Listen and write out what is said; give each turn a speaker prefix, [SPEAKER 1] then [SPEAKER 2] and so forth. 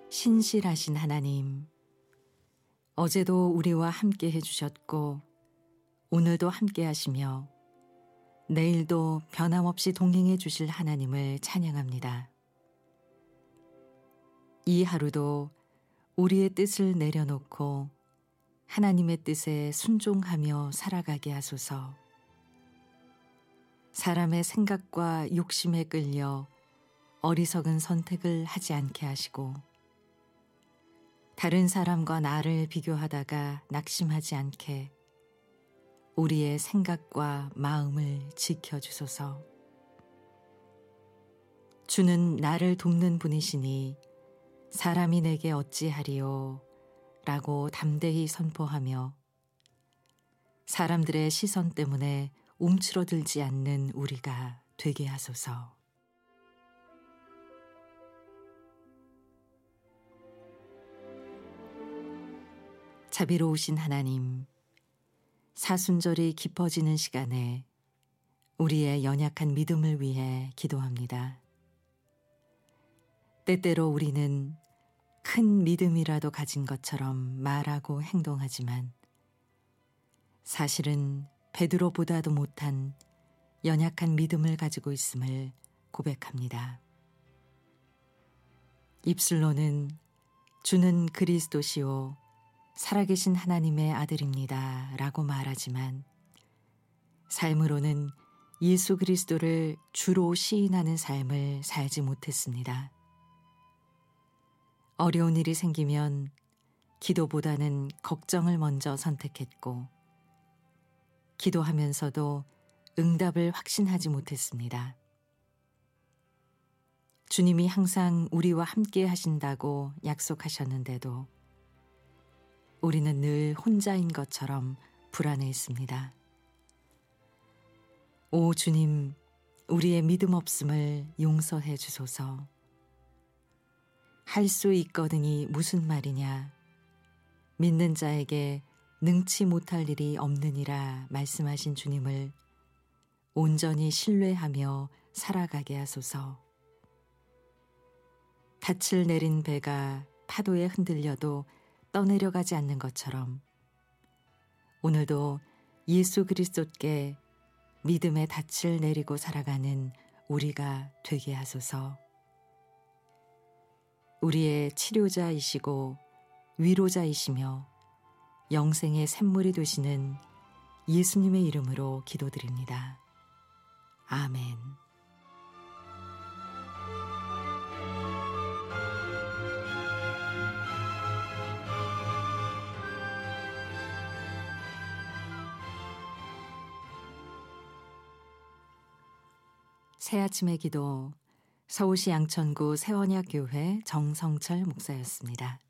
[SPEAKER 1] 신실하신 하나님, 어제도 우리와 함께 해주셨고 오늘도 함께 하시며 내일도 변함없이 동행해 주실 하나님을 찬양합니다. 이 하루도 우리의 뜻을 내려놓고 하나님의 뜻에 순종하며 살아가게 하소서. 사람의 생각과 욕심에 끌려 어리석은 선택을 하지 않게 하시고 다른 사람과 나를 비교하다가 낙심하지 않게 우리의 생각과 마음을 지켜주소서. 주는 나를 돕는 분이시니 사람이 내게 어찌하리요 라고 담대히 선포하며 사람들의 시선 때문에 움츠러들지 않는 우리가 되게 하소서. 자비로우신 하나님, 사순절이 깊어지는 시간에 우리의 연약한 믿음을 위해 기도합니다. 때때로 우리는 큰 믿음이라도 가진 것처럼 말하고 행동하지만 사실은 베드로보다도 못한 연약한 믿음을 가지고 있음을 고백합니다. 입술로는 주는 그리스도시요 살아계신 하나님의 아들입니다 라고 말하지만 삶으로는 예수 그리스도를 주로 시인하는 삶을 살지 못했습니다. 어려운 일이 생기면 기도보다는 걱정을 먼저 선택했고 기도하면서도 응답을 확신하지 못했습니다. 주님이 항상 우리와 함께 하신다고 약속하셨는데도 우리는 늘 혼자인 것처럼 불안해했습니다. 오 주님, 우리의 믿음 없음을 용서해 주소서. 할 수 있거든이 무슨 말이냐. 믿는 자에게 능치 못할 일이 없느니라 말씀하신 주님을 온전히 신뢰하며 살아가게 하소서. 닻을 내린 배가 파도에 흔들려도 떠내려가지 않는 것처럼 오늘도 예수 그리스도께 믿음의 닻을 내리고 살아가는 우리가 되게 하소서. 우리의 치료자이시고 위로자이시며 영생의 샘물이 되시는 예수님의 이름으로 기도드립니다. 아멘. 새아침의 기도, 서울시 양천구 세원야교회 정성철 목사였습니다.